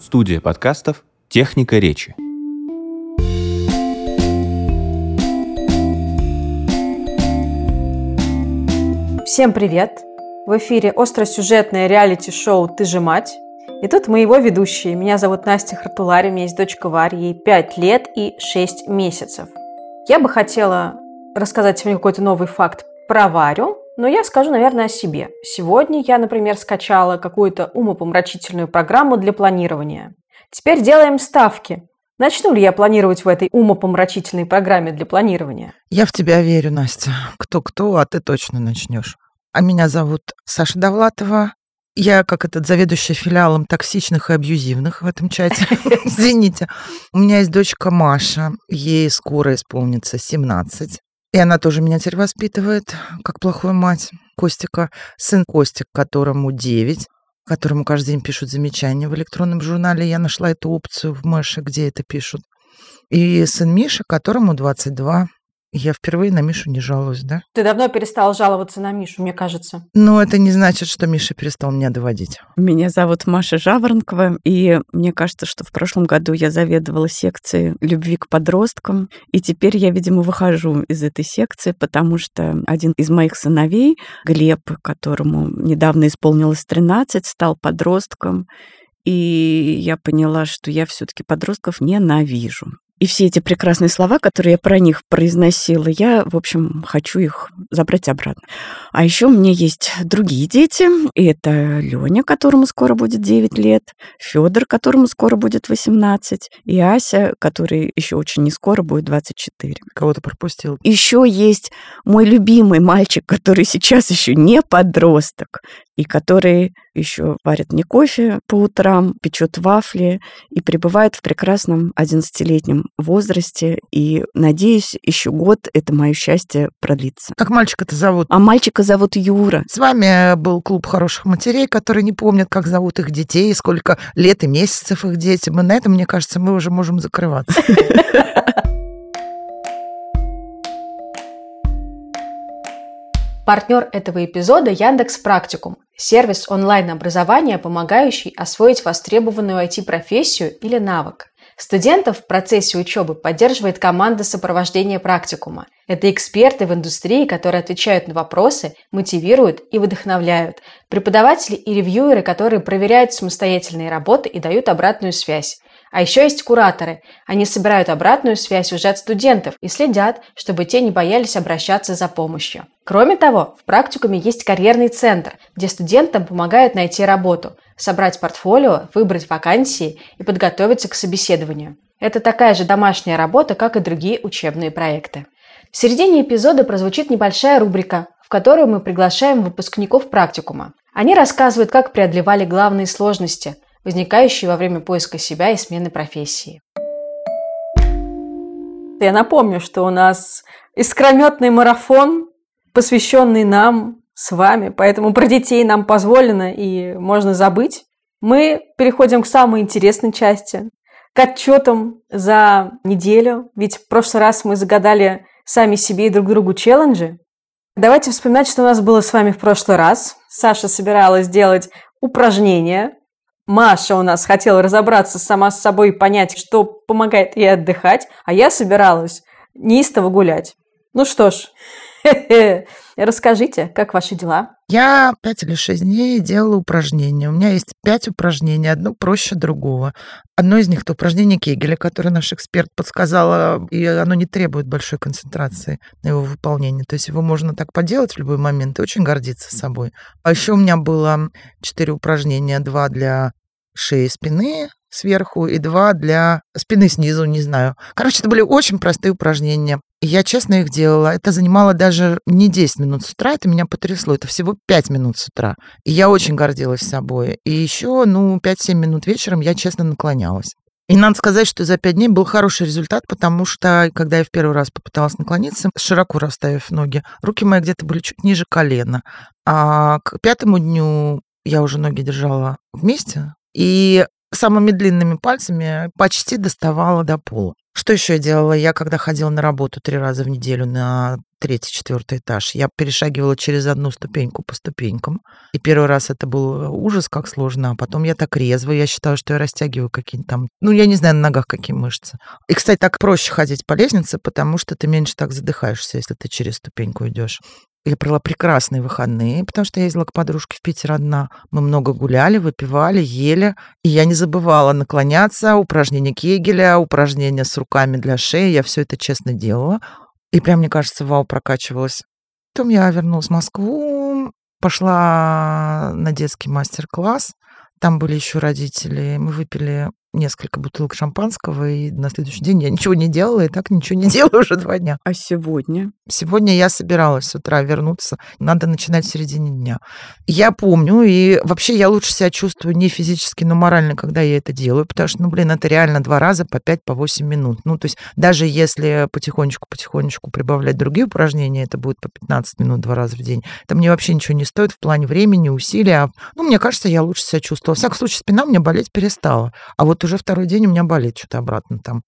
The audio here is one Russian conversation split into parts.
Студия подкастов «Техника речи». Всем привет! В эфире остросюжетное реалити-шоу «Ты же мать». И тут мы его ведущие. Меня зовут Настя Хартулари, у меня есть дочка Варя, ей 5 лет и 6 месяцев. Я бы хотела рассказать сегодня какой-то новый факт про Варю, но я скажу, наверное, о себе. Сегодня я, например, скачала какую-то умопомрачительную программу для планирования. Теперь делаем ставки. Начну ли я планировать в этой умопомрачительной программе для планирования? Я в тебя верю, Настя. Кто-кто, а ты точно начнешь. А меня зовут Саша Довлатова. Я как этот заведующий филиалом токсичных и абьюзивных в этом чате. Извините. У меня есть дочка Маша. Ей скоро исполнится 17. И она тоже меня теперь воспитывает, как плохую мать. Костика. Сын Костик, которому 9. Которому каждый день пишут замечания в электронном журнале. Я нашла эту опцию в Мэше, где это пишут. И сын Миша, которому 22. Я впервые на Мишу не жалуюсь, да? Ты давно перестала жаловаться на Мишу, мне кажется. Но это не значит, что Миша перестал меня доводить. Меня зовут Маша Жаворонкова, и мне кажется, что в прошлом году я заведовала секцией любви к подросткам, и теперь я, видимо, выхожу из этой секции, потому что один из моих сыновей, Глеб, которому недавно исполнилось 13, стал подростком, и я поняла, что я все-таки подростков ненавижу. И все эти прекрасные слова, которые я про них произносила, я, в общем, хочу их забрать обратно. А еще у меня есть другие дети. И это Леня, которому скоро будет 9 лет, Федор, которому скоро будет 18, и Ася, который еще очень не скоро будет 24. Кого-то пропустил. Еще есть мой любимый мальчик, который сейчас еще не подросток, и который еще варит мне кофе по утрам, печет вафли и пребывает в прекрасном 11-летнем возрасте. И, надеюсь, еще год это мое счастье продлится. Как мальчика-то зовут? А мальчика зовут Юра. С вами был клуб хороших матерей, которые не помнят, как зовут их детей, сколько лет и месяцев их детям. И на этом, мне кажется, мы уже можем закрываться. Партнер этого эпизода – Яндекс.Практикум, сервис онлайн-образования, помогающий освоить востребованную IT-профессию или навык. Студентов в процессе учебы поддерживает команда сопровождения практикума. Это эксперты в индустрии, которые отвечают на вопросы, мотивируют и вдохновляют. Преподаватели и ревьюеры, которые проверяют самостоятельные работы и дают обратную связь. А еще есть кураторы. Они собирают обратную связь уже от студентов и следят, чтобы те не боялись обращаться за помощью. Кроме того, в практикуме есть карьерный центр, где студентам помогают найти работу, собрать портфолио, выбрать вакансии и подготовиться к собеседованию. Это такая же домашняя работа, как и другие учебные проекты. В середине эпизода прозвучит небольшая рубрика, в которую мы приглашаем выпускников практикума. Они рассказывают, как преодолевали главные сложности, возникающие во время поиска себя и смены профессии. Я напомню, что у нас искрометный марафон, посвященный нам с вами, поэтому про детей нам позволено и можно забыть. Мы переходим к самой интересной части, к отчетам за неделю, ведь в прошлый раз мы загадали сами себе и друг другу челленджи. Давайте вспоминать, что у нас было с вами в прошлый раз. Саша собиралась делать упражнения. Маша у нас хотела разобраться сама с собой и понять, что помогает ей отдыхать, а я собиралась неистово гулять. Ну что ж, расскажите, как ваши дела? Я 5 или 6 дней делала упражнения. У меня есть 5 упражнений, одно проще другого. Одно из них – это упражнение Кегеля, которое наш эксперт подсказала, и оно не требует большой концентрации на его выполнение. То есть его можно так поделать в любой момент и очень гордиться собой. А еще у меня было 4 упражнения, 2 для шеи и спины сверху и 2 для спины снизу, не знаю. Короче, это были очень простые упражнения. И я честно их делала. Это занимало даже не 10 минут с утра, это меня потрясло. Это всего 5 минут с утра. И я очень гордилась собой. И еще, 5-7 минут вечером я честно наклонялась. И надо сказать, что за 5 дней был хороший результат, потому что, когда я в первый раз попыталась наклониться, широко расставив ноги, руки мои где-то были чуть ниже колена. А к 5-му дню я уже ноги держала вместе и самыми длинными пальцами почти доставала до пола. Что еще я делала? Я когда ходила на работу 3 раза в неделю на 3-4 этаж, я перешагивала через одну ступеньку по ступенькам. И первый раз это был ужас, как сложно, а потом я так резво, я считала, что я растягиваю какие-нибудь там, я не знаю, на ногах какие мышцы. И, кстати, так проще ходить по лестнице, потому что ты меньше так задыхаешься, если ты через ступеньку идешь. Я провела прекрасные выходные, потому что я ездила к подружке в Питер одна. Мы много гуляли, выпивали, ели. И я не забывала наклоняться, упражнения Кегеля, упражнения с руками для шеи. Я все это честно делала. И прям, мне кажется, вау, прокачивалась. Потом я вернулась в Москву, пошла на детский мастер-класс. Там были еще родители. Мы выпили несколько бутылок шампанского, и на следующий день я ничего не делала, и так ничего не делаю уже 2 дня. А сегодня? Сегодня я собиралась с утра вернуться. Надо начинать в середине дня. Я помню, и вообще я лучше себя чувствую не физически, но морально, когда я это делаю, потому что, это реально 2 раза по 5, по 8 минут. То есть даже если потихонечку прибавлять другие упражнения, это будет по 15 минут 2 раза в день, это мне вообще ничего не стоит в плане времени, усилия. Мне кажется, я лучше себя чувствовала. Во всяком случае, спина у меня болеть перестала. А вот уже 2-й день у меня болит что-то обратно там.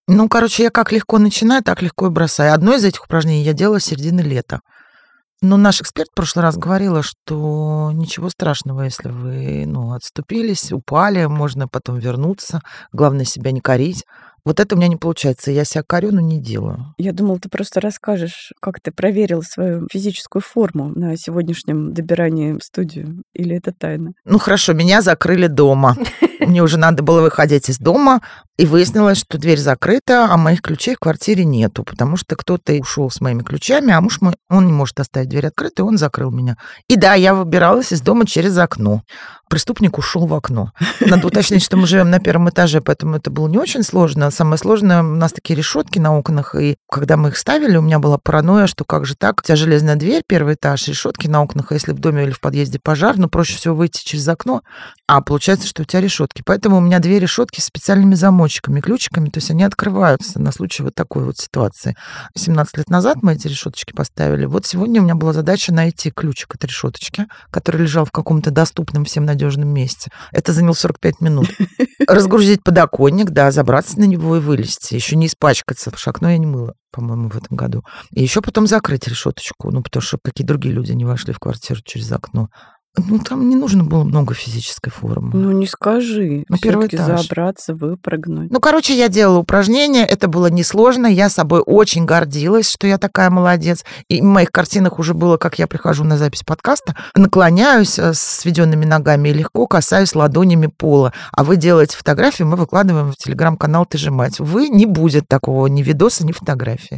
Я как легко начинаю, так легко и бросаю. Одно из этих упражнений я делала с середины лета. Но наш эксперт в прошлый раз говорила, что ничего страшного, если вы отступились, упали, можно потом вернуться. Главное, себя не корить. Вот это у меня не получается. Я себя корю, но не делаю. Я думала, ты просто расскажешь, как ты проверила свою физическую форму на сегодняшнем добирании в студию. Или это тайна? Хорошо, меня закрыли дома. Мне уже надо было выходить из дома, и выяснилось, что дверь закрыта, а моих ключей в квартире нету, потому что кто-то ушел с моими ключами, а муж мой, он не может оставить дверь открытой, он закрыл меня. И да, я выбиралась из дома через окно. Преступник ушел в окно. Надо уточнить, что мы живем на 1-м этаже, поэтому это было не очень сложно. Самое сложное, у нас такие решетки на окнах, и когда мы их ставили, у меня была паранойя, что как же так, у тебя железная дверь, 1-й этаж, решетки на окнах, а если в доме или в подъезде пожар, проще всего выйти через окно, а получается, что у тебя решетки. Поэтому у меня 2 решетки с специальными замочками, ключиками, то есть они открываются на случай вот такой вот ситуации. 17 лет назад мы эти решеточки поставили. Вот сегодня у меня была задача найти ключик от решеточки, который лежал в каком-то доступном всем надежном месте. Это заняло 45 минут. Разгрузить подоконник, забраться на него и вылезти. Еще не испачкаться, потому что окно я не мыла, по-моему, в этом году. И еще потом закрыть решеточку, потому что какие другие люди не вошли в квартиру через окно. Там не нужно было много физической формы. Не скажи. Первый этаж. Забраться, выпрыгнуть. Я делала упражнения, это было несложно, я собой очень гордилась, что я такая молодец. И в моих картинах уже было, как я прихожу на запись подкаста, наклоняюсь с сведенными ногами и легко касаюсь ладонями пола. А вы делаете фотографии, мы выкладываем в телеграм-канал «Ты же мать». Увы, не будет такого ни видоса, ни фотографии.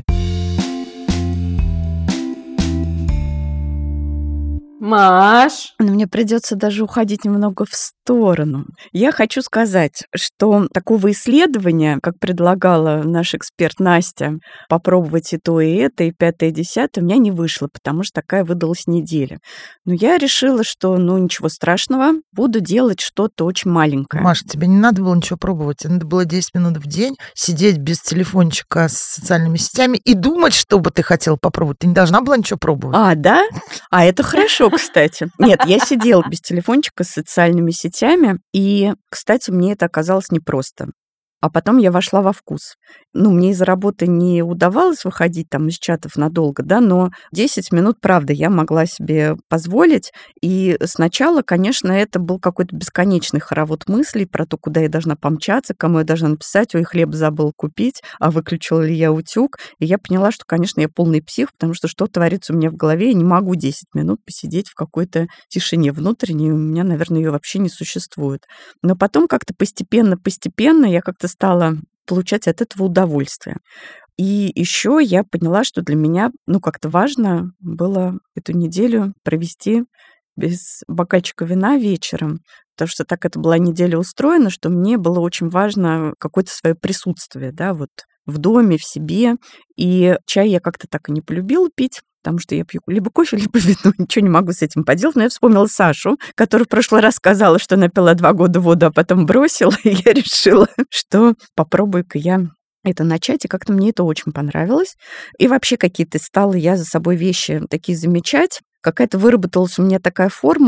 Маш! Мне придется даже уходить немного в сторону. Я хочу сказать, что такого исследования, как предлагала наш эксперт Настя, попробовать и то, и это, и 5-е, и 10-е, у меня не вышло, потому что такая выдалась неделя. Но я решила, что, ничего страшного, буду делать что-то очень маленькое. Маша, тебе не надо было ничего пробовать. Тебе надо было 10 минут в день сидеть без телефончика с социальными сетями и думать, что бы ты хотела попробовать. Ты не должна была ничего пробовать. А, да? А это хорошо, кстати. Нет, я сидела без телефончика с социальными сетями, и, кстати, мне это оказалось непросто. А потом я вошла во вкус. Мне из-за работы не удавалось выходить там из чатов надолго, но 10 минут, правда, я могла себе позволить. И сначала, конечно, это был какой-то бесконечный хоровод мыслей про то, куда я должна помчаться, кому я должна написать, ой, хлеб забыл купить, а выключила ли я утюг. И я поняла, что, конечно, я полный псих, потому что творится у меня в голове, я не могу 10 минут посидеть в какой-то тишине внутренней, у меня, наверное, ее вообще не существует. Но потом как-то постепенно я как-то стала получать от этого удовольствие. И еще я поняла, что для меня, как-то важно было эту неделю провести без бокальчика вина вечером, потому что так это была неделя устроена, что мне было очень важно какое-то свое присутствие, в доме, в себе. И чай я как-то так и не полюбила пить, потому что я пью либо кофе, либо вино, ничего не могу с этим поделать. Но я вспомнила Сашу, которая в прошлый раз сказала, что она пила 2 года воду, а потом бросила, и я решила, что попробую-ка я это начать, и как-то мне это очень понравилось. И вообще какие-то стала я за собой вещи такие замечать. Какая-то выработалась у меня такая формула,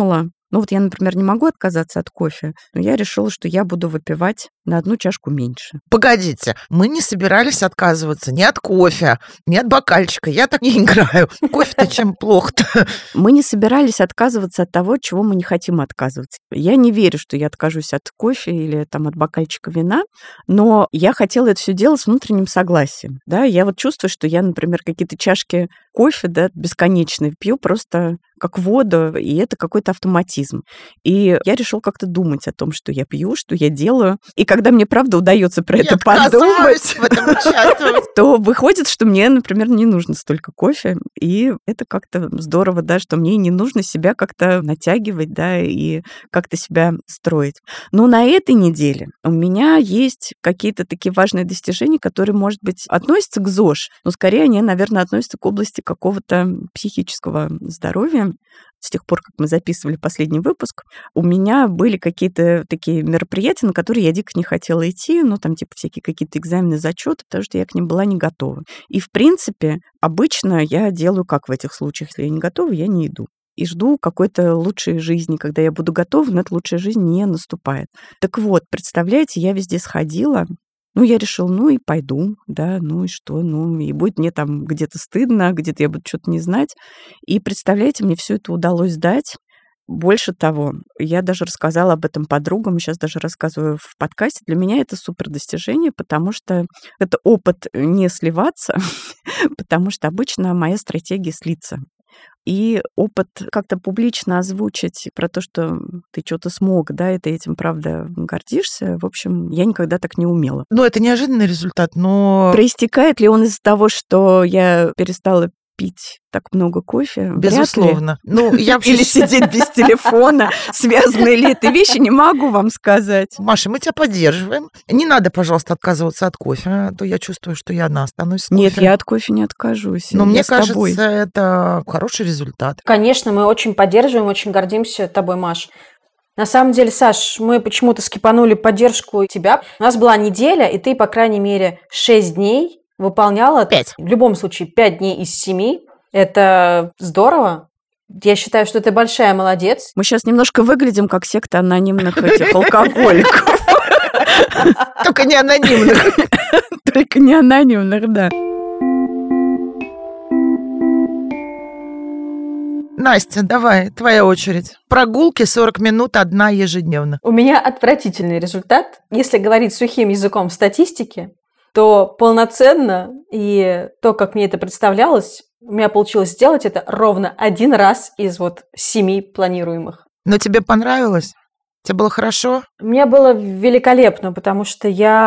Ну вот я, например, не могу отказаться от кофе, но я решила, что я буду выпивать на 1 чашку меньше. Погодите, мы не собирались отказываться ни от кофе, ни от бокальчика. Я так не играю. Кофе-то чем плохо-то? Мы не собирались отказываться от того, от чего мы не хотим отказываться. Я не верю, что я откажусь от кофе или там от бокальчика вина, но я хотела это все делать с внутренним согласием. Да? Я вот чувствую, что я, например, какие-то чашки кофе, да, бесконечные пью просто как воду, и это какой-то автоматизм. И я решила как-то думать о том, что я пью, что я делаю. И когда мне, правда, удается про это подумать, в этом участвовать. то выходит, что мне, например, не нужно столько кофе. И это как-то здорово, да, что мне не нужно себя как-то натягивать, да, и как-то себя строить. Но на этой неделе у меня есть какие-то такие важные достижения, которые, может быть, относятся к ЗОЖ, но скорее они, наверное, относятся к области какого-то психического здоровья. С тех пор, как мы записывали последний выпуск, у меня были какие-то такие мероприятия, на которые я дико не хотела идти, ну, там, типа, всякие какие-то экзамены, зачеты, потому что я к ним была не готова. И, в принципе, обычно я делаю как в этих случаях. Если я не готова, я не иду. И жду какой-то лучшей жизни. Когда я буду готова, но эта лучшая жизнь не наступает. Так вот, представляете, я везде сходила, ну, я решила, ну, и пойду, да, ну, и что, ну, и будет мне там где-то стыдно, где-то я буду что-то не знать. И, представляете, мне все это удалось сдать. Больше того, я даже рассказала об этом подругам, сейчас даже рассказываю в подкасте. Для меня это супер достижение, потому что это опыт не сливаться, потому что обычно моя стратегия слиться. И опыт как-то публично озвучить про то, что ты что-то смог, да, и ты этим, правда, гордишься, в общем, я никогда так не умела. Ну, это неожиданный результат, но... Проистекает ли он из-за того, что я перестала пить так много кофе? Безусловно. Ну, я вообще... Или сидеть без телефона. Связаны ли это вещи, не могу вам сказать. Маша, мы тебя поддерживаем. Не надо, пожалуйста, отказываться от кофе, а то я чувствую, что я одна останусь с кофе. Нет, я от кофе не откажусь. Но я мне с тобой. кажется, это хороший результат. Конечно, мы очень поддерживаем, очень гордимся тобой, Маш. На самом деле, Саш, мы почему-то скипанули поддержку тебя. У нас была неделя, и ты, по крайней мере, 6 дней выполняла... 5. В любом случае, 5 дней из 7. Это здорово. Я считаю, что ты большая молодец. Мы сейчас немножко выглядим как секта анонимных этих алкоголиков. Только не анонимных. Только не анонимных, да. Настя, давай, твоя очередь. Прогулки 40 минут, одна ежедневно. У меня отвратительный результат. Если говорить сухим языком статистики, то полноценно и то, как мне это представлялось, у меня получилось сделать это ровно 1 раз из 7 планируемых. Но тебе понравилось? Тебе было хорошо? Мне было великолепно, потому что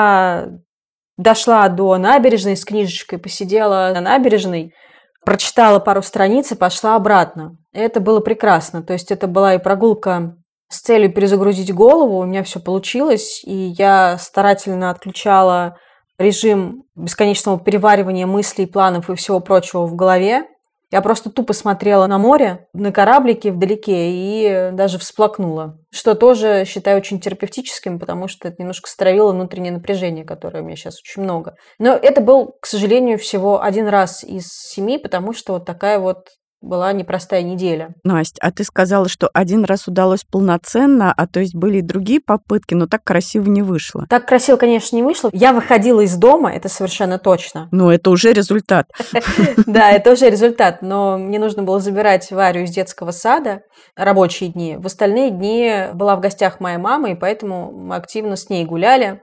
я дошла до набережной с книжечкой, посидела на набережной, прочитала пару страниц и пошла обратно. Это было прекрасно. То есть это была и прогулка с целью перезагрузить голову, у меня все получилось, и я старательно отключала режим бесконечного переваривания мыслей, планов и всего прочего в голове. Я просто тупо смотрела на море, на кораблики вдалеке и даже всплакнула. Что тоже считаю очень терапевтическим, потому что это немножко стравило внутреннее напряжение, которое у меня сейчас очень много. Но это был, к сожалению, всего 1 раз из 7, потому что такая была непростая неделя. Настя, а ты сказала, что 1 раз удалось полноценно, а то есть были и другие попытки, но так красиво не вышло. Так красиво, конечно, не вышло. Я выходила из дома, это совершенно точно. Ну, это уже результат. Да, это уже результат, но мне нужно было забирать Варю из детского сада рабочие дни. В остальные дни была в гостях моя мама, и поэтому мы активно с ней гуляли.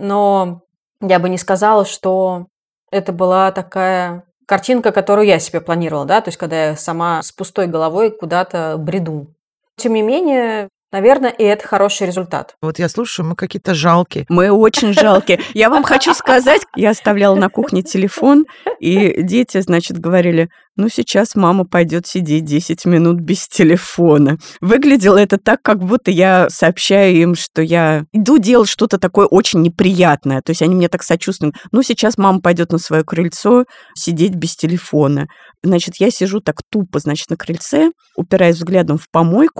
Но я бы не сказала, что это была такая... картинка, которую я себе планировала, да, то есть когда я сама с пустой головой куда-то бреду. Тем не менее, наверное, и это хороший результат. Вот я слушаю, мы какие-то жалкие. Мы очень жалкие. Я вам хочу сказать, я оставляла на кухне телефон, и дети, значит, говорили, ну, сейчас мама пойдет сидеть 10 минут без телефона. Выглядело это так, как будто я сообщаю им, что я иду делать что-то такое очень неприятное. То есть они мне так сочувствуют. Ну, сейчас мама пойдет на свое крыльцо сидеть без телефона. Значит, я сижу так тупо, значит, на крыльце, упираясь взглядом в помойку,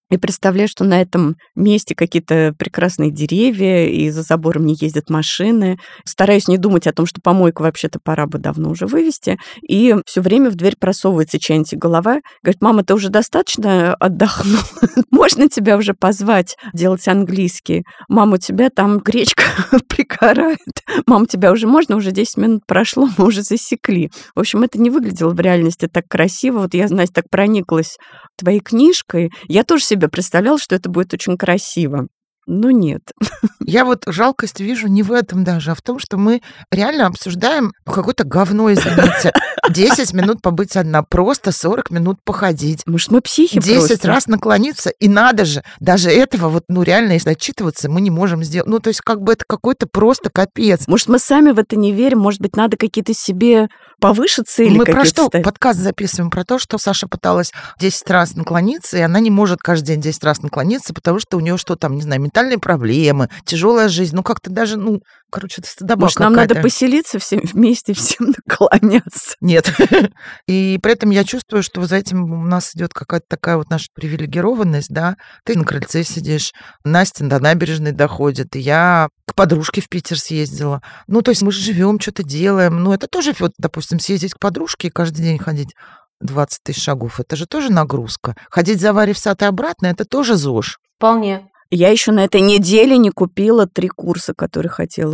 и представляю, что на этом месте какие-то прекрасные деревья, и за забором не ездят машины. Стараюсь не думать о том, что помойку вообще-то пора бы давно уже вывести. И все время в дверь просовывается чья-нибудь голова. Говорит: мама, ты уже достаточно отдохнула? Можно тебя уже позвать делать английский? Мама, у тебя там гречка пригорает. Мам, тебя уже можно? Уже 10 минут прошло, мы уже засекли. В общем, это не выглядело в реальности так красиво. Вот я, Настя, так прониклась твоей книжкой. Я тоже себе представляла, что это будет очень красиво. Но нет. Я вот жалкость вижу не в этом даже, а в том, что мы реально обсуждаем какое-то говно, извините. 10 минут побыть одна, просто 40 минут походить. Может, мы психи 10 просто? раз наклониться, и надо же. Даже этого вот, реально, если отчитываться, мы не можем сделать. То есть как бы это какой-то просто капец. Может, мы сами в это не верим? Может быть, надо какие-то себе повыше цели Мы про какие-то что ставить? подкаст записываем? Про то, что Саша пыталась 10 раз наклониться, и она не может каждый день 10 раз наклониться, потому что у нее что там, не знаю, ментальные проблемы, тяжелая жизнь. Как-то даже, это стыдоба Может, нам какая-то. надо поселиться всем вместе, всем наклоняться? Нет. И при этом я чувствую, что за этим у нас идет какая-то такая вот наша привилегированность, да. Ты на крыльце сидишь, Настя до набережной доходит, и я к подружке в Питер съездила. То есть мы же живем, что-то делаем. Это тоже, вот, допустим, съездить к подружке и каждый день ходить 20 тысяч шагов, это же тоже нагрузка. Ходить за Варей в сад и обратно, это тоже ЗОЖ. Вполне. Я еще на этой неделе не купила 3 курса, которые хотела.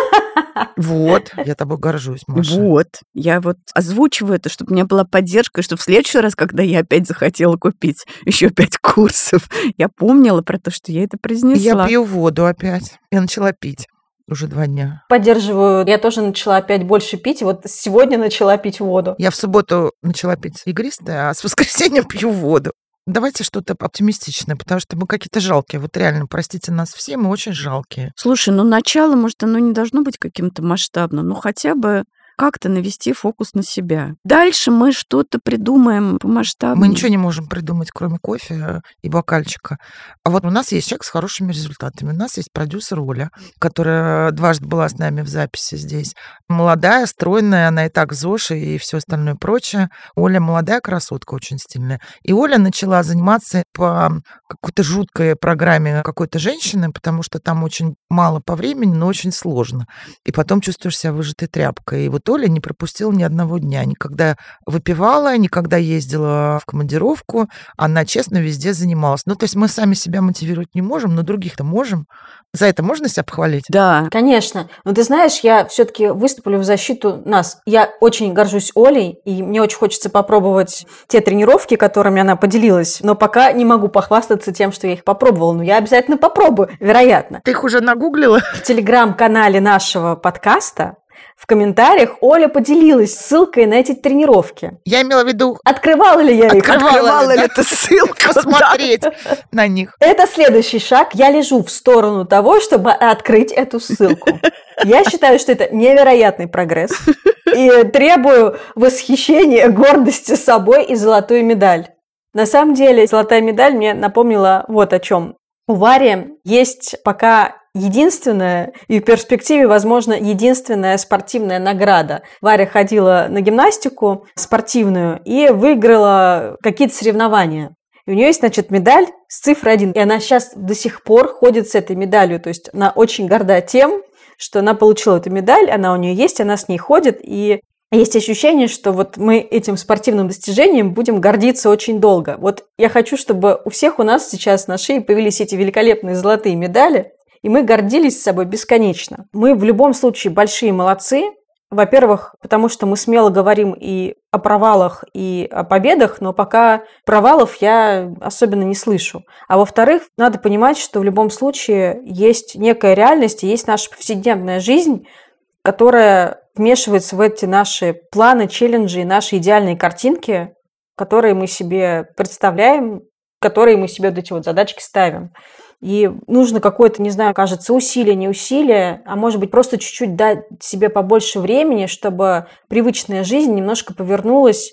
Вот, я тобой горжусь, Маша. Вот. Я вот озвучиваю это, чтобы у меня была поддержка, и чтобы в следующий раз, когда я опять захотела купить еще 5 курсов, я помнила про то, что я это произнесла. Я пью воду опять. Я начала пить уже 2 дня. Поддерживаю. Я тоже начала опять больше пить. И вот сегодня начала пить воду. Я в субботу начала пить игристое, а с воскресенья пью воду. Давайте что-то оптимистичное, потому что мы какие-то жалкие. Вот реально, простите нас все, мы очень жалкие. Слушай, начало, может, оно не должно быть каким-то масштабным, но хотя бы как-то навести фокус на себя. Дальше мы что-то придумаем помасштабнее. Мы ничего не можем придумать, кроме кофе и бокальчика. А вот у нас есть человек с хорошими результатами. У нас есть продюсер Оля, которая дважды была с нами в записи здесь. Молодая, стройная, она и так ЗОЖ и все остальное прочее. Оля молодая красотка, очень стильная. И Оля начала заниматься по какой-то жуткой программе какой-то женщины, потому что там очень мало по времени, но очень сложно. И потом чувствуешь себя выжатой тряпкой. И вот Оля не пропустила ни одного дня. Никогда выпивала, никогда ездила в командировку. Она честно везде занималась. То есть мы сами себя мотивировать не можем, но других-то можем. За это можно себя похвалить? Да. Конечно. Но ты знаешь, я все-таки выступлю в защиту нас. Я очень горжусь Олей, и мне очень хочется попробовать те тренировки, которыми она поделилась. Но пока не могу похвастаться тем, что я их попробовала. Но я обязательно попробую, вероятно. Ты их уже нагуглила? В телеграм-канале нашего подкаста в комментариях Оля поделилась ссылкой на эти тренировки. Я имела в виду... Открывала ли я их? Открывала ли да? ты ссылку посмотреть на них? Это следующий шаг. Я лежу в сторону того, чтобы открыть эту ссылку. Я считаю, что это невероятный прогресс. И требую восхищения, гордости собой и золотую медаль. На самом деле, золотая медаль мне напомнила вот о чем. У Вари есть пока единственная и в перспективе, возможно, единственная спортивная награда. Варя ходила на гимнастику спортивную и выиграла какие-то соревнования. И у нее есть, медаль с цифрой 1. И она сейчас до сих пор ходит с этой медалью. То есть она очень горда тем, что она получила эту медаль, она у нее есть, она с ней ходит. И есть ощущение, что вот мы этим спортивным достижением будем гордиться очень долго. Вот я хочу, чтобы у всех у нас сейчас на шее появились эти великолепные золотые медали, и мы гордились собой бесконечно. Мы в любом случае большие молодцы. Во-первых, потому что мы смело говорим и о провалах, и о победах, но пока провалов я особенно не слышу. А во-вторых, надо понимать, что в любом случае есть некая реальность, и есть наша повседневная жизнь, которая вмешивается в эти наши планы, челленджи и наши идеальные картинки, которые мы себе представляем, которые мы себе вот эти вот задачки ставим. И нужно какое-то, не знаю, кажется, усилие, не усилие, а может быть просто чуть-чуть дать себе побольше времени, чтобы привычная жизнь немножко повернулась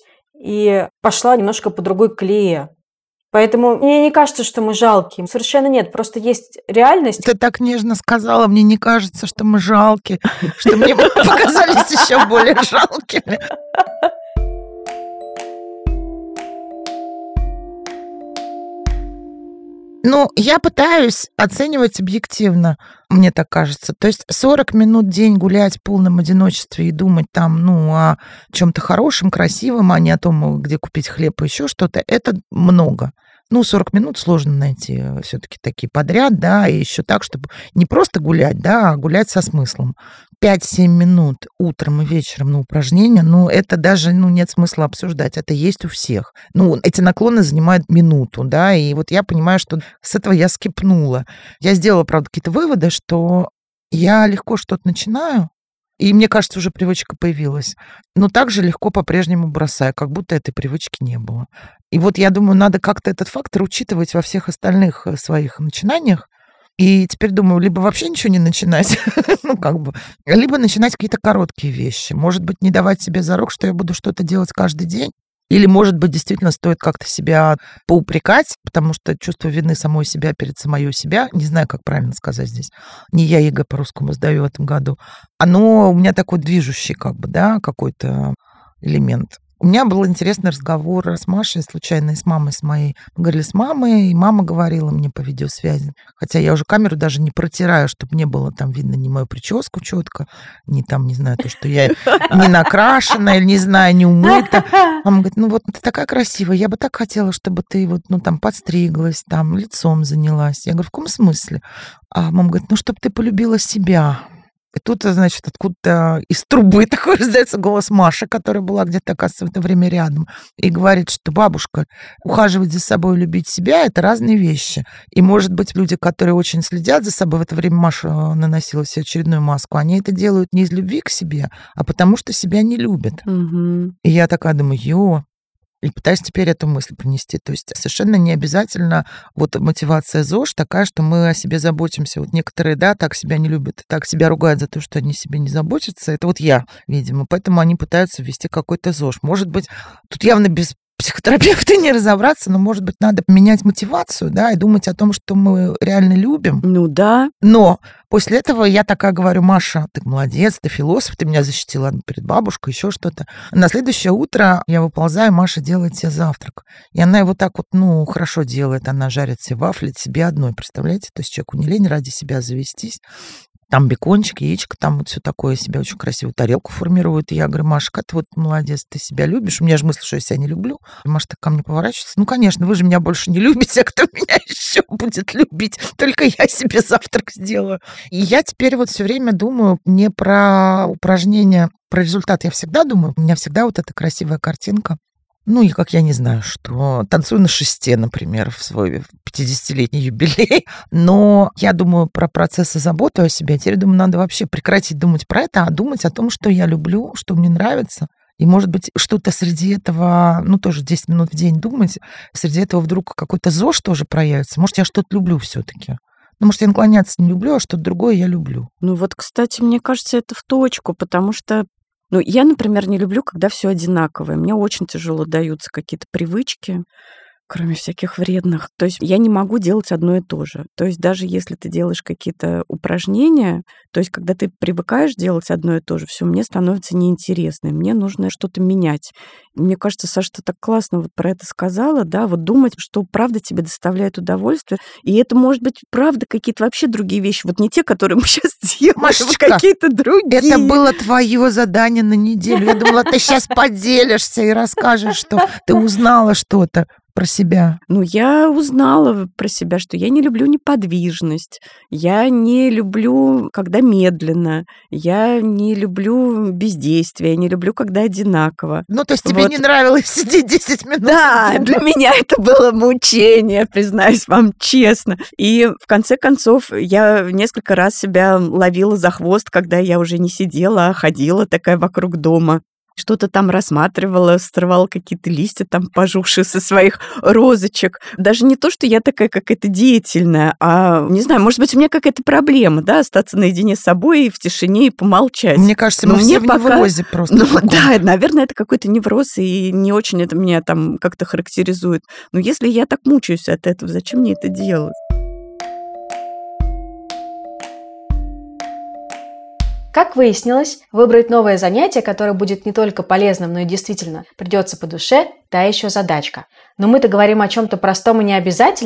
и пошла немножко по другой колее. Поэтому мне не кажется, что мы жалкие. Совершенно нет, просто есть реальность. Ты так нежно сказала, мне не кажется, что мы жалкие, что мне показались еще более жалкими. Ну, я пытаюсь оценивать объективно, мне так кажется. То есть 40 минут в день гулять в полном одиночестве и думать там, о чем-то хорошем, красивом, а не о том, где купить хлеб и еще что-то, это много. 40 минут сложно найти все-таки такие подряд, да, и еще так, чтобы не просто гулять, да, а гулять со смыслом. 5-7 минут утром и вечером на упражнения, это даже, нет смысла обсуждать, это есть у всех. Эти наклоны занимают минуту, да, и вот я понимаю, что с этого я скипнула. Я сделала, правда, какие-то выводы, что я легко что-то начинаю, и мне кажется, уже привычка появилась. Но также легко по-прежнему бросаю, как будто этой привычки не было. И вот я думаю, надо как-то этот фактор учитывать во всех остальных своих начинаниях. И теперь думаю, либо вообще ничего не начинать, либо начинать какие-то короткие вещи. Может быть, не давать себе зарок, что я буду что-то делать каждый день. Или, может быть, действительно стоит как-то себя поупрекать, потому что чувство вины самой себя перед самой себя, не знаю, как правильно сказать здесь, не я ЕГЭ по-русскому сдаю в этом году, оно у меня такой движущий какой-то элемент. У меня был интересный разговор с Машей, случайно, и с мамой с моей. Мы говорили с мамой, и мама говорила мне по видеосвязи. Хотя я уже камеру даже не протираю, чтобы не было там видно ни мою прическу четко, ни там, не знаю, то, что я не накрашена, или, не знаю, не умыта. Мама говорит, ты такая красивая, я бы так хотела, чтобы ты подстриглась, лицом занялась. Я говорю, в каком смысле? А мама говорит, чтобы ты полюбила себя. И тут, значит, откуда-то из трубы такой раздается голос Маши, которая была где-то, оказывается, в это время рядом, и говорит, что бабушка, ухаживать за собой и любить себя – это разные вещи. И, может быть, люди, которые очень следят за собой, в это время Маша наносила себе очередную маску, они это делают не из любви к себе, а потому что себя не любят. Угу. И я такая думаю, и пытаюсь теперь эту мысль принести. То есть совершенно не обязательно мотивация ЗОЖ такая, что мы о себе заботимся. Некоторые, так себя не любят, так себя ругают за то, что они о себе не заботятся. Это я, видимо. Поэтому они пытаются ввести какой-то ЗОЖ. Может быть, тут явно без психотерапевта не разобраться, но, может быть, надо менять мотивацию, и думать о том, что мы реально любим. Да. Но после этого я такая говорю, Маша, ты молодец, ты философ, ты меня защитила перед бабушкой, еще что-то. На следующее утро я выползаю, Маша делает себе завтрак. И она его так хорошо делает. Она жарит себе вафли себе одной, представляете? То есть человеку не лень ради себя завестись. Там бекончик, яичко, там все такое, себе очень красивую тарелку формирует. И я говорю, Машка, ты молодец, ты себя любишь. У меня же мысль, что я себя не люблю. И Маша так ко мне поворачивается. Конечно, вы же меня больше не любите, а кто меня еще будет любить? Только я себе завтрак сделаю. И я теперь все время думаю не про упражнения, про результат. Я всегда думаю, у меня всегда эта красивая картинка. И как я не знаю, что танцую на шесте, например, в свой 50-летний юбилей. Но я думаю про процессы заботы о себе. Теперь думаю, надо вообще прекратить думать про это, а думать о том, что я люблю, что мне нравится. И, может быть, что-то среди этого, тоже 10 минут в день думать, среди этого вдруг какой-то ЗОЖ тоже проявится. Может, я что-то люблю все-таки. Может, я наклоняться не люблю, а что-то другое я люблю. Кстати, мне кажется, это в точку, потому что я, например, не люблю, когда все одинаковое. Мне очень тяжело даются какие-то привычки, кроме всяких вредных. То есть я не могу делать одно и то же. То есть даже если ты делаешь какие-то упражнения, то есть когда ты привыкаешь делать одно и то же, все, мне становится неинтересно, и мне нужно что-то менять. И мне кажется, Саша, ты так классно про это сказала, думать, что правда тебе доставляет удовольствие. И это, может быть, правда какие-то вообще другие вещи. Не те, которые мы сейчас делаем, Машечка, какие-то другие. Это было твое задание на неделю. Я думала, ты сейчас поделишься и расскажешь, что ты узнала что-то про себя. Я узнала про себя, что я не люблю неподвижность, я не люблю, когда медленно, я не люблю бездействие, я не люблю, когда одинаково. То есть тебе не нравилось сидеть 10 минут? Да, для меня это было мучение, признаюсь вам честно. И в конце концов я несколько раз себя ловила за хвост, когда я уже не сидела, а ходила такая вокруг дома. Что-то там рассматривала, срывала какие-то листья там пожухшие со своих розочек. Даже не то, что я такая какая-то деятельная, а, не знаю, может быть, у меня какая-то проблема, остаться наедине с собой и в тишине и помолчать. Мне кажется, мы все в неврозе просто. Да, наверное, это какой-то невроз, и не очень это меня там как-то характеризует. Но если я так мучаюсь от этого, зачем мне это делать? Как выяснилось, выбрать новое занятие, которое будет не только полезным, но и действительно придется по душе, та еще задачка. Но мы-то говорим о чем-то простом и необязательном.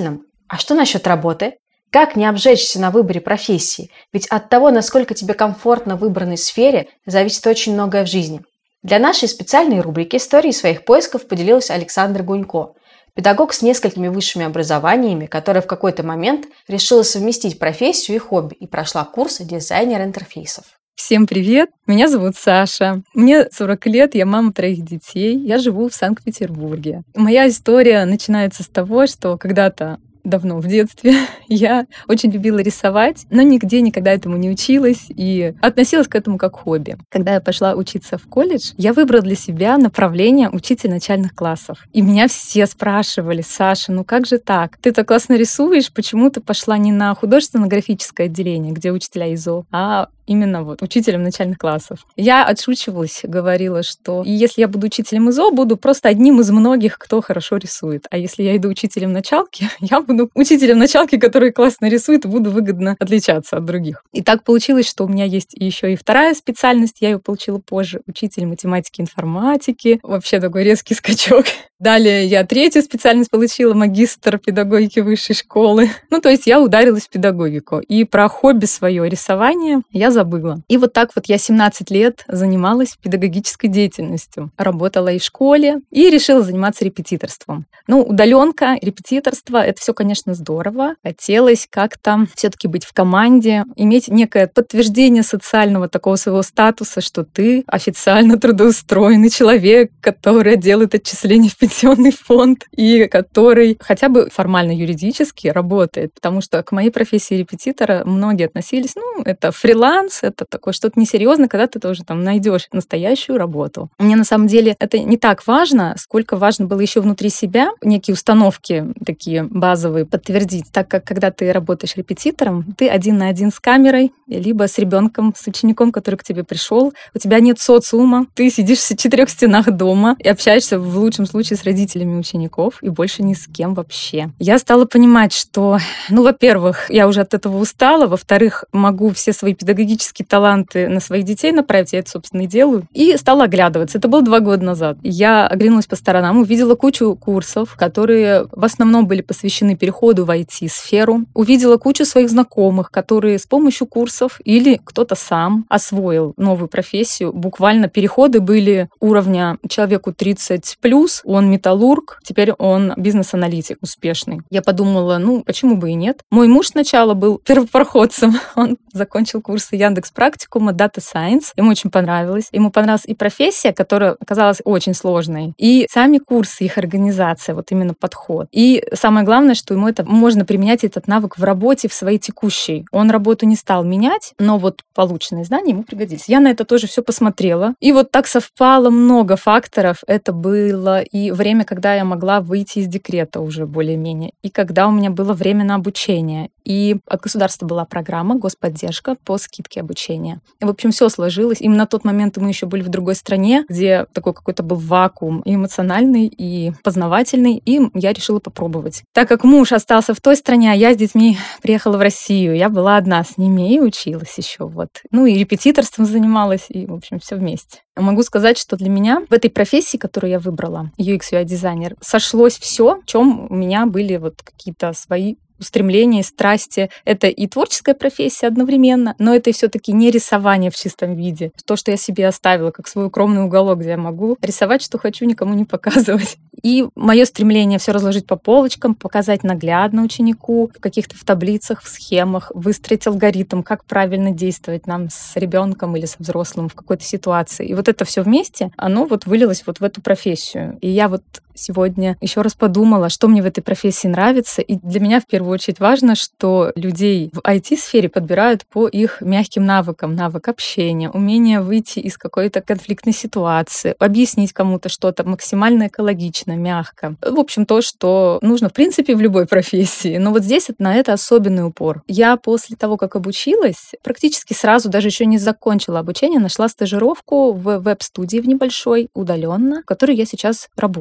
А что насчет работы? Как не обжечься на выборе профессии? Ведь от того, насколько тебе комфортно в выбранной сфере, зависит очень многое в жизни. Для нашей специальной рубрики «Истории своих поисков» поделилась Александра Гунько, педагог с несколькими высшими образованиями, которая в какой-то момент решила совместить профессию и хобби и прошла курс дизайнера интерфейсов. Всем привет! Меня зовут Саша. Мне 40 лет, я мама 3 детей. Я живу в Санкт-Петербурге. Моя история начинается с того, что когда-то давно в детстве я очень любила рисовать, но нигде никогда этому не училась и относилась к этому как хобби. Когда я пошла учиться в колледж, я выбрала для себя направление учитель начальных классов. И меня все спрашивали: Саша, ну как же так? Ты так классно рисуешь, почему ты пошла не на художественно-графическое отделение, где учителя ИЗО, а именно вот учителем начальных классов? Я отшучивалась, говорила, что если я буду учителем ИЗО, буду просто одним из многих, кто хорошо рисует. А если я иду учителем началки, я буду учителем началки, который классно рисует, и буду выгодно отличаться от других. И так получилось, что у меня есть еще и вторая специальность, я ее получила позже, учитель математики и информатики. Вообще такой резкий скачок. Далее я третью специальность получила, магистр педагогики высшей школы. Ну, то есть я ударилась в педагогику. И про хобби свое рисование я забыла. И вот так вот я 17 лет занималась педагогической деятельностью. Работала и в школе, и решила заниматься репетиторством. Ну, удаленка, репетиторство — это все, конечно, здорово. Хотелось как-то все-таки быть в команде, иметь некое подтверждение социального такого своего статуса, что ты официально трудоустроенный человек, который делает отчисления в пенсионный фонд и который хотя бы формально юридически работает, потому что к моей профессии репетитора многие относились, ну, это фриланс, это такое что-то несерьезное, когда ты тоже там найдешь настоящую работу. Мне на самом деле это не так важно, сколько важно было еще внутри себя некие установки такие базовые подтвердить, так как когда ты работаешь репетитором, ты один на один с камерой, либо с ребенком, с учеником, который к тебе пришел, у тебя нет социума, ты сидишь в 4 стенах дома и общаешься в лучшем случае с родителями учеников и больше ни с кем вообще. Я стала понимать, что, ну, во-первых, я уже от этого устала, во-вторых, могу все свои педагогические таланты на своих детей направить, я это, собственно, и делаю, и стала оглядываться. Это было 2 года назад. Я оглянулась по сторонам, увидела кучу курсов, которые в основном были посвящены переходу в IT-сферу, увидела кучу своих знакомых, которые с помощью курсов или кто-то сам освоил новую профессию. Буквально переходы были уровня человеку 30+, он металлург, теперь он бизнес-аналитик успешный. Я подумала, ну, почему бы и нет. Мой муж сначала был первопроходцем, он закончил курсы Яндекс.Практикума Data Science, ему очень понравилось. Ему понравилась и профессия, которая оказалась очень сложной, и сами курсы, их организация, вот именно подход. И самое главное, что ему это можно применять этот навык в работе, в своей текущей. Он работу не стал менять, но вот полученные знания ему пригодились. Я на это тоже все посмотрела. И вот так совпало много факторов. Это было и время, когда я могла выйти из декрета уже более-менее, и когда у меня было время на обучение. И от государства была программа господдержка по скидке обучения. И, в общем, все сложилось. Именно на тот момент мы еще были в другой стране, где такой какой-то был вакуум и эмоциональный, и познавательный, и я решила попробовать. Так как муж остался в той стране, а я с детьми приехала в Россию, я была одна с ними и училась еще. Вот. Ну и репетиторством занималась, и, в общем, все вместе. Могу сказать, что для меня в этой профессии, которую я выбрала, UX UI-дизайнер, сошлось все, в чем у меня были вот какие-то свои устремления, страсти. Это и творческая профессия одновременно, но это все-таки не рисование в чистом виде. То, что я себе оставила как свой укромный уголок, где я могу рисовать, что хочу, никому не показывать. И мое стремление все разложить по полочкам, показать наглядно ученику, в каких-то в таблицах, в схемах, выстроить алгоритм, как правильно действовать нам с ребенком или со взрослым в какой-то ситуации. И вот это все вместе, оно вот вылилось вот в эту профессию. И я вот сегодня еще раз подумала, что мне в этой профессии нравится. И для меня в первую очередь важно, что людей в IT-сфере подбирают по их мягким навыкам. Навык общения, умение выйти из какой-то конфликтной ситуации, объяснить кому-то что-то максимально экологично, мягко. В общем, то, что нужно, в принципе, в любой профессии. Но вот здесь на это особенный упор. Я после того, как обучилась, практически сразу, даже еще не закончила обучение, нашла стажировку в веб-студии в небольшой, удаленно, в которой я сейчас работаю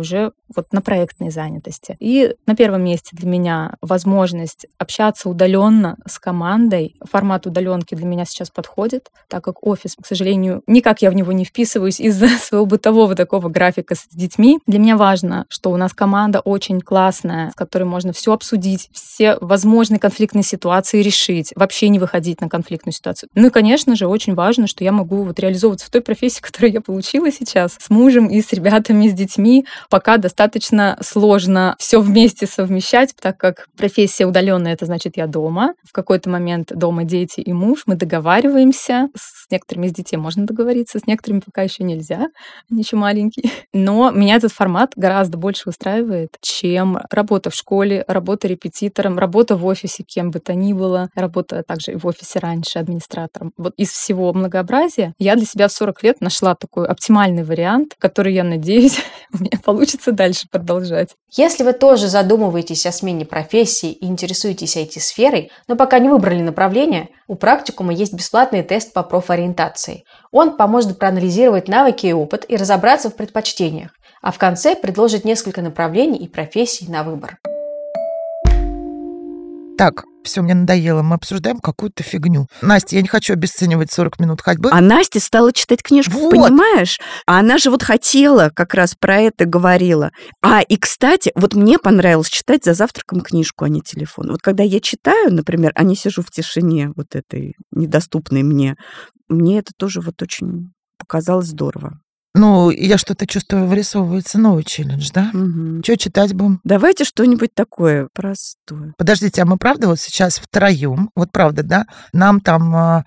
уже вот на проектной занятости. И на первом месте для меня возможность общаться удаленно с командой. Формат удаленки для меня сейчас подходит, так как офис, к сожалению, никак я в него не вписываюсь из-за своего бытового такого графика с детьми. Для меня важно, что у нас команда очень классная, с которой можно все обсудить, все возможные конфликтные ситуации решить, вообще не выходить на конфликтную ситуацию. Ну и, конечно же, очень важно, что я могу вот реализовываться в той профессии, которую я получила сейчас, с мужем и с ребятами, с детьми. Пока достаточно сложно все вместе совмещать, так как профессия удаленная, это значит, я дома. В какой-то момент дома дети и муж. Мы договариваемся. С некоторыми из детей можно договориться, с некоторыми пока еще нельзя. Они еще маленькие. Но меня этот формат гораздо больше устраивает, чем работа в школе, работа репетитором, работа в офисе, кем бы то ни было, работа также и в офисе раньше администратором. Вот из всего многообразия я для себя в 40 лет нашла такой оптимальный вариант, который, я надеюсь, у меня получится дальше продолжать. Если вы тоже задумываетесь о смене профессии и интересуетесь IT-сферой, но пока не выбрали направление, у практикума есть бесплатный тест по профориентации. Он поможет проанализировать навыки и опыт и разобраться в предпочтениях, а в конце предложит несколько направлений и профессий на выбор. Так, все, мне надоело, мы обсуждаем какую-то фигню. Настя, я не хочу обесценивать 40 минут ходьбы. А Настя стала читать книжку, Вот. понимаешь? А она же вот хотела, как раз про это говорила. И, кстати, вот мне понравилось читать за завтраком книжку, а не телефон. Вот когда я читаю, например, а не сижу в тишине вот этой недоступной мне это тоже вот очень показалось здорово. Ну, я что-то чувствую, вырисовывается новый челлендж, да? Угу. Что читать будем? Давайте что-нибудь такое простое. Подождите, а мы правда вот сейчас втроем, вот правда, да? Нам там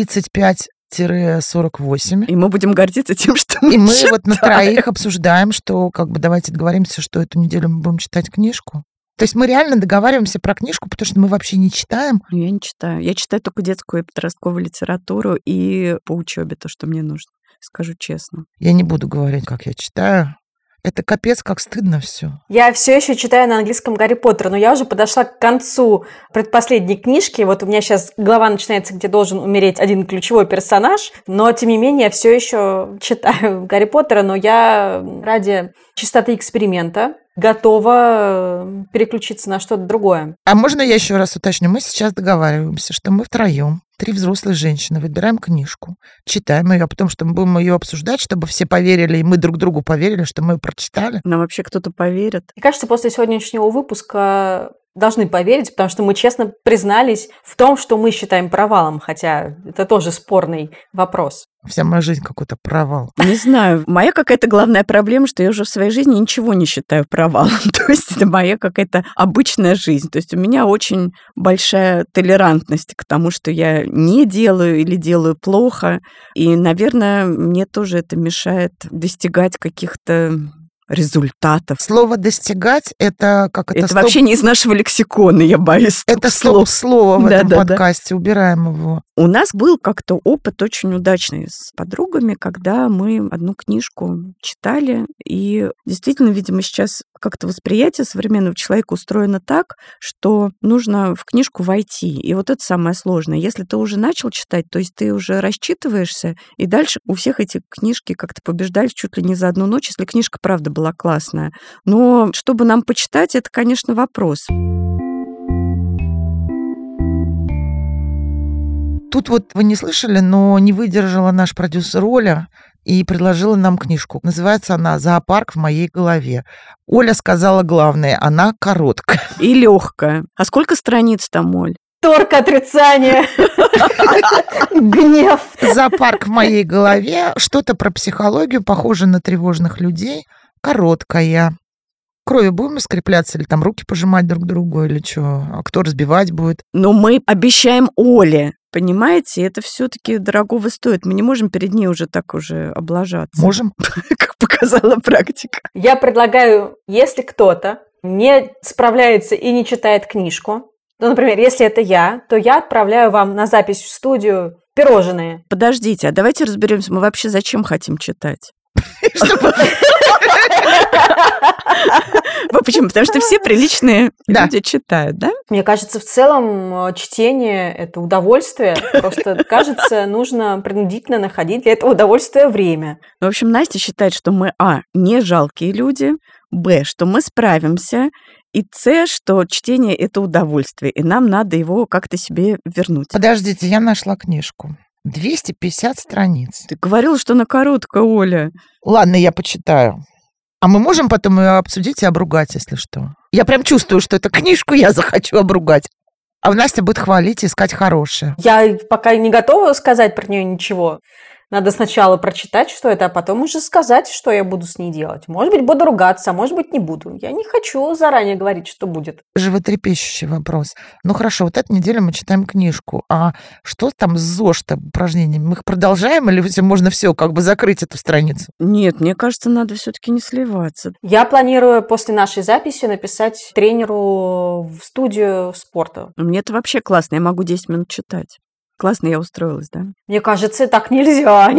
35-48. И мы будем гордиться тем, что мы И мы читаем. вот на троих обсуждаем, что как бы давайте договоримся, что эту неделю мы будем читать книжку. То есть мы реально договариваемся про книжку, потому что мы вообще не читаем. Ну, я не читаю. Я читаю только детскую и подростковую литературу и по учебе то, что мне нужно. Скажу честно. Я не буду говорить, как я читаю. Это капец, как стыдно все. Я все еще читаю на английском Гарри Поттера, но я уже подошла к концу предпоследней книжки. Вот у меня сейчас глава начинается, где должен умереть один ключевой персонаж, но тем не менее я все еще читаю Гарри Поттера, но я ради чистоты эксперимента готова переключиться на что-то другое. А можно я еще раз уточню? Мы сейчас договариваемся, что мы втроем, 3 взрослые женщины, выбираем книжку, читаем ее, а потом, что мы будем ее обсуждать, чтобы все поверили, и мы друг другу поверили, что мы ее прочитали. Нам вообще кто-то поверит. Мне кажется, после сегодняшнего выпуска должны поверить, потому что мы честно признались в том, что мы считаем провалом, хотя это тоже спорный вопрос. Вся моя жизнь какой-то провал. Не знаю. Моя какая-то главная проблема, что я уже в своей жизни ничего не считаю провалом. То есть это моя какая-то обычная жизнь. То есть у меня очень большая толерантность к тому, что я не делаю или делаю плохо. И, наверное, мне тоже это мешает достигать каких-то результатов. Слово «достигать» — это как Это вообще не из нашего лексикона, я боюсь. Это слово в этом Да. подкасте, убираем его. У нас был как-то опыт очень удачный с подругами, когда мы одну книжку читали, и действительно, видимо, сейчас как-то восприятие современного человека устроено так, что нужно в книжку войти. И вот это самое сложное. Если ты уже начал читать, то есть ты уже рассчитываешься, и дальше у всех эти книжки как-то побеждали чуть ли не за одну ночь, если книжка, правда, была классная. Но чтобы нам почитать, это, конечно, вопрос. Тут вот вы не слышали, но не выдержала наш продюсер Оля и предложила нам книжку. Называется она «Зоопарк в моей голове». Оля сказала главное, она короткая. И легкая. А сколько страниц там, Оль? Торг, отрицание, гнев. «Зоопарк в моей голове», что-то про психологию, похоже на тревожных людей, короткая. Кровью будем скрепляться или там руки пожимать друг другу, или что? А кто разбивать будет? Но мы обещаем Оле. Понимаете, это все-таки дорогого стоит. Мы не можем перед ней уже так уже облажаться. Можем? Как показала практика. Я предлагаю, если кто-то не справляется и не читает книжку, ну, например, если это я, то я отправляю вам на запись в студию пирожные. Подождите, а давайте разберемся, мы вообще зачем хотим читать? Почему? Потому что все приличные Да. люди читают, да? Мне кажется, в целом чтение – это удовольствие. Просто, кажется, нужно принудительно находить для этого удовольствия время. В общем, Настя считает, что мы, не жалкие люди, что мы справимся, и что чтение – это удовольствие, и нам надо его как-то себе вернуть. Подождите, я нашла книжку. 250 страниц. Ты говорила, что она короткая, Оля. Ладно, я почитаю. А мы можем потом ее обсудить и обругать, если что? Я прям чувствую, что эту книжку я захочу обругать. А Настя будет хвалить и искать хорошее. Я пока не готова сказать про нее ничего. Надо сначала прочитать, что это, а потом уже сказать, что я буду с ней делать. Может быть, буду ругаться, а может быть, не буду. Я не хочу заранее говорить, что будет. Животрепещущий вопрос. Ну хорошо, вот эту неделю мы читаем книжку. А что там с ЗОЖ-то упражнениями? Мы их продолжаем или можно все как бы закрыть эту страницу? Нет, мне кажется, надо все-таки не сливаться. Я планирую после нашей записи написать тренеру в студию спорта. Мне это вообще классно, я могу 10 минут читать. Классно я устроилась, да? Мне кажется, так нельзя.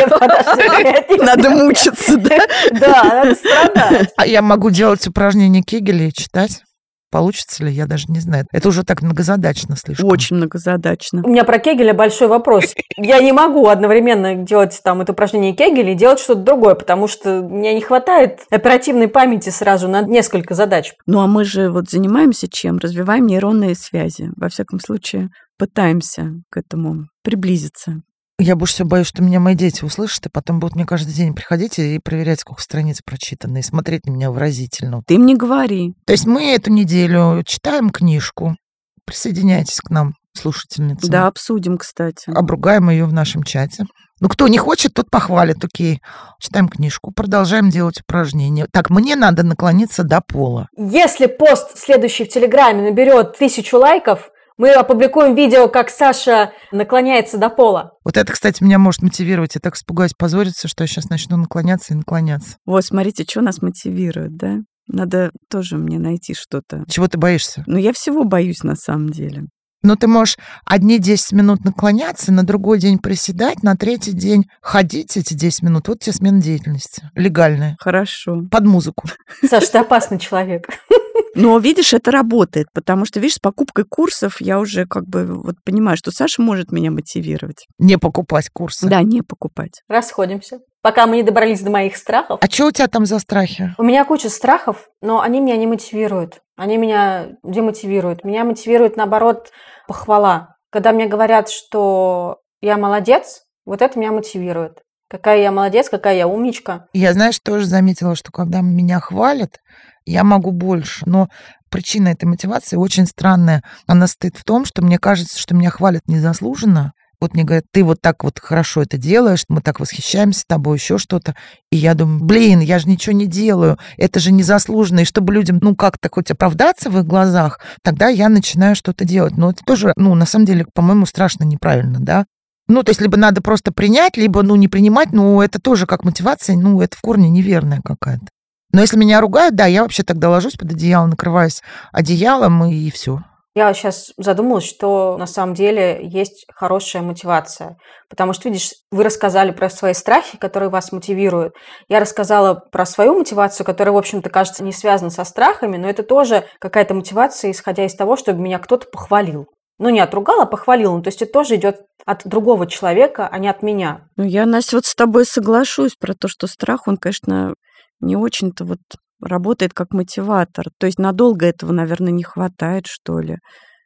Нет, Надо мучиться, да? Да, надо страдать. А я могу делать упражнения Кегеля и читать? Получится ли, я даже не знаю. Это уже так многозадачно слишком. Очень многозадачно. У меня про Кегеля большой вопрос. Я не могу одновременно делать там это упражнение Кегеля и делать что-то другое, потому что мне не хватает оперативной памяти сразу на несколько задач. Ну, а мы же вот занимаемся чем? Развиваем нейронные связи. Во всяком случае, пытаемся к этому приблизиться. Я больше всего боюсь, что меня мои дети услышат, и потом будут мне каждый день приходить и проверять, сколько страниц прочитано, и смотреть на меня выразительно. Ты им не говори. То есть мы эту неделю читаем книжку. Присоединяйтесь к нам, слушательницы. Да, обсудим, кстати. Обругаем ее в нашем чате. Ну, кто не хочет, тот похвалит. Окей. Читаем книжку, продолжаем делать упражнения. Так, мне надо наклониться до пола. Если пост следующий в Телеграме наберет 1000 лайков, мы опубликуем видео, как Саша наклоняется до пола. Вот это, кстати, меня может мотивировать. Я так испугаюсь позориться, что я сейчас начну наклоняться и наклоняться. Вот, смотрите, что нас мотивирует, да? Надо тоже мне найти что-то. Чего ты боишься? Ну, я всего боюсь на самом деле. Ну, ты можешь одни 10 минут наклоняться, на другой день приседать, на третий день ходить эти 10 минут. Вот тебе смена деятельности. Легальная. Хорошо. Под музыку. Саша, ты опасный человек. Но, видишь, это работает, потому что, видишь, с покупкой курсов я уже как бы вот понимаю, что Саша может меня мотивировать. Не покупать курсы. Да, не покупать. Расходимся. Пока мы не добрались до моих страхов. А что у тебя там за страхи? У меня куча страхов, но они меня не мотивируют. Они меня демотивируют. Меня мотивирует, наоборот, похвала. Когда мне говорят, что я молодец, вот это меня мотивирует. Какая я молодец, какая я умничка. Я, знаешь, тоже заметила, что когда меня хвалят, я могу больше. Но причина этой мотивации очень странная. Она состоит в том, что мне кажется, что меня хвалят незаслуженно. Вот мне говорят, ты вот так вот хорошо это делаешь, мы так восхищаемся тобой, еще что-то. И я думаю, блин, я же ничего не делаю, это же незаслуженно. И чтобы людям, как-то хоть оправдаться в их глазах, тогда я начинаю что-то делать. Но это тоже, на самом деле, по-моему, страшно неправильно, да? То есть либо надо просто принять, либо, не принимать, это тоже как мотивация, это в корне неверная какая-то. Но если меня ругают, да, я вообще тогда ложусь под одеяло, накрываюсь одеялом и все. Я сейчас задумалась, что на самом деле есть хорошая мотивация. Потому что, видишь, вы рассказали про свои страхи, которые вас мотивируют. Я рассказала про свою мотивацию, которая, в общем-то, кажется, не связана со страхами, но это тоже какая-то мотивация, исходя из того, чтобы меня кто-то похвалил. Не отругал, а похвалил. То есть это тоже идет от другого человека, а не от меня. Я, Настя, вот с тобой соглашусь про то, что страх, он, конечно, не очень-то вот работает как мотиватор. То есть надолго этого, наверное, не хватает, что ли.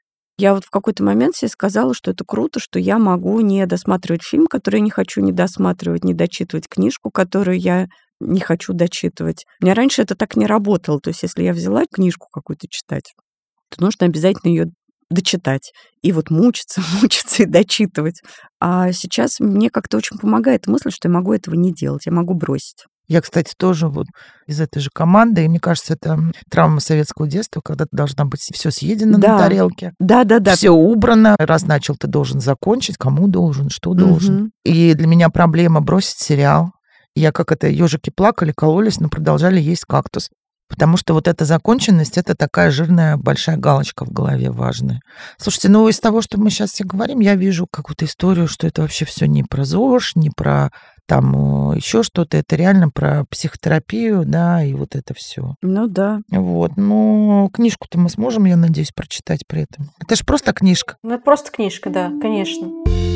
Я вот в какой-то момент себе сказала, что это круто, что я могу не досматривать фильм, который я не хочу не досматривать, не дочитывать книжку, которую я не хочу дочитывать. У меня раньше это так не работало. То есть если я взяла книжку какую-то читать, то нужно обязательно ее дочитать. И вот мучиться и дочитывать. А сейчас мне как-то очень помогает мысль, что я могу этого не делать, я могу бросить. Я, кстати, тоже вот из этой же команды, и мне кажется, это травма советского детства, когда должна быть все съедено на тарелке. Да. Все убрано. Раз начал, ты должен закончить. Кому должен, что должен. И для меня проблема бросить сериал. Я ежики плакали, кололись, но продолжали есть кактус. Потому что вот эта законченность, это такая жирная большая галочка в голове важная. Слушайте, из того, что мы сейчас все говорим, я вижу какую-то историю, что это вообще все не про ЗОЖ, не про там еще что-то. Это реально про психотерапию, да, и вот это все. Ну да. Вот. Но книжку-то мы сможем, я надеюсь, прочитать при этом. Это же просто книжка. Ну, это просто книжка, да, конечно.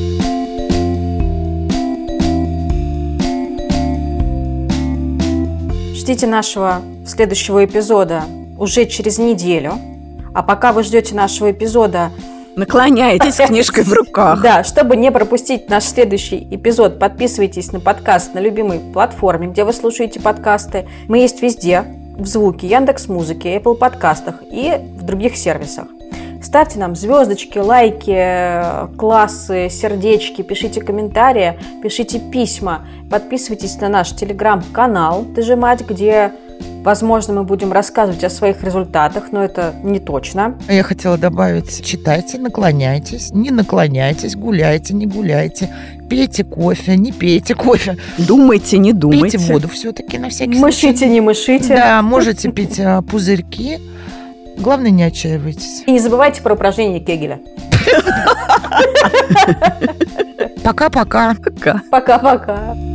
Ждите нашего следующего эпизода уже через неделю. А пока вы ждете нашего эпизода, Наклоняйтесь с книжкой в руках. да, чтобы не пропустить наш следующий эпизод, подписывайтесь на подкаст на любимой платформе, где вы слушаете подкасты. Мы есть везде, в Звуке, Яндекс.Музыке, Apple подкастах и в других сервисах. Ставьте нам звездочки, лайки, классы, сердечки, пишите комментарии, пишите письма, подписывайтесь на наш телеграм-канал «Ты же мать», где, возможно, мы будем рассказывать о своих результатах, но это не точно. Я хотела добавить, читайте, наклоняйтесь, не наклоняйтесь, гуляйте, не гуляйте, пейте кофе, не пейте кофе. Думайте, не думайте. Пейте воду все-таки на всякий случай. Мышите, не мышите. Да, можете пить пузырьки. Главное, не отчаивайтесь. И не забывайте про упражнение Кегеля. Пока-пока. Пока. Пока-пока.